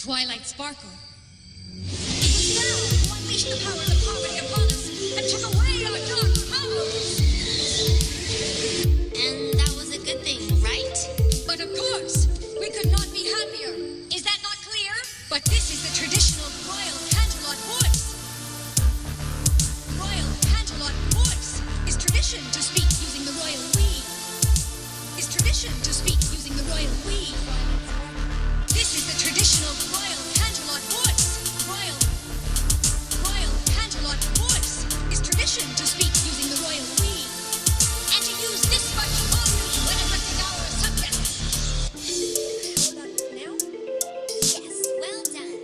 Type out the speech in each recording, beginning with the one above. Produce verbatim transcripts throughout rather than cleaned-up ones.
Twilight Sparkle. It was thou who unleashed the power of poverty upon us and took away our dark powers. And that was a good thing, right? But of course, we could not be happier. Is that not clear? But this is the traditional royal Canterlot voice. Royal Canterlot voice is tradition to speak using the royal we. Is tradition to speak using the royal we. This is the traditional royal Canterlot voice. Royal, royal Canterlot voice is tradition to speak using the royal we. And to use this much volume when addressing our subjects. Hold on now. Yes, well done.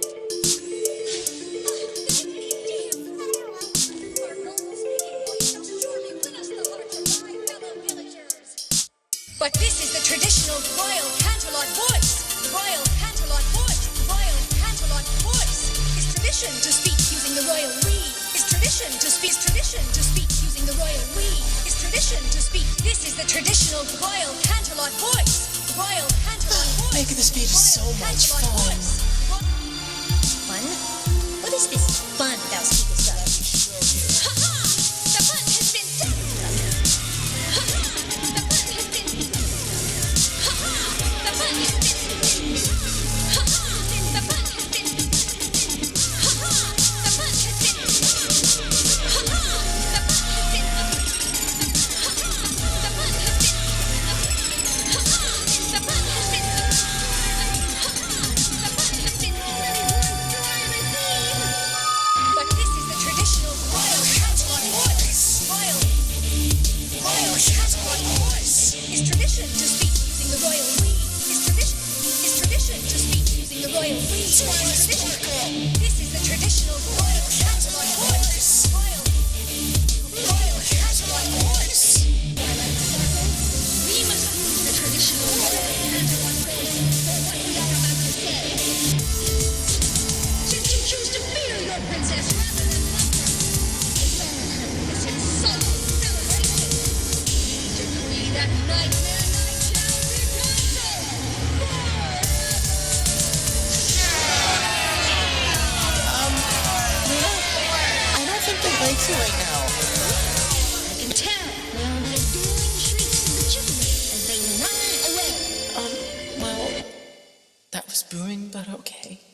Our noble speaking voice shall surely win us the hearts of my fellow villagers. But this is the traditional royal Canterlot voice. Royal Canterlot voice. Royal Canterlot voice is tradition to speak using the royal we. Is tradition to speak. Is tradition to speak using the royal we. Is tradition to speak. This is the traditional royal Canterlot voice. Royal Canterlot voice. Making this beat is so much fun. Fun? What is this fun thou speakest of? Ha-ha! The fun has been set. Ha-ha! The fun has been. Ha-ha! The fun has been. Ha-ha! The fun has been. Ha-ha! The fun has been. Ha-ha! The fun has been. Ha-ha! The fun has been. Ha-ha! The fun has been. Ha-ha! The fun has been. But this is the traditional royal Canterlot voice. Royal, royal Canterlot voice is tradition to speak using the royal we. Is tradition, is tradition to speak using the royal we. Is tradition. This is the traditional royal Canterlot voice. Royal, royal Canterlot voice. We must use the traditional royal Canterlot voice for what we are about to say. Since you choose to fear your princess rather than love her, this insulting celebration, decree that nightmare night shall be cancelled forever. I don't think they like you right now. I can tell by all the adoring shrieks of the children as they run away. Um, well, that was booing, but okay.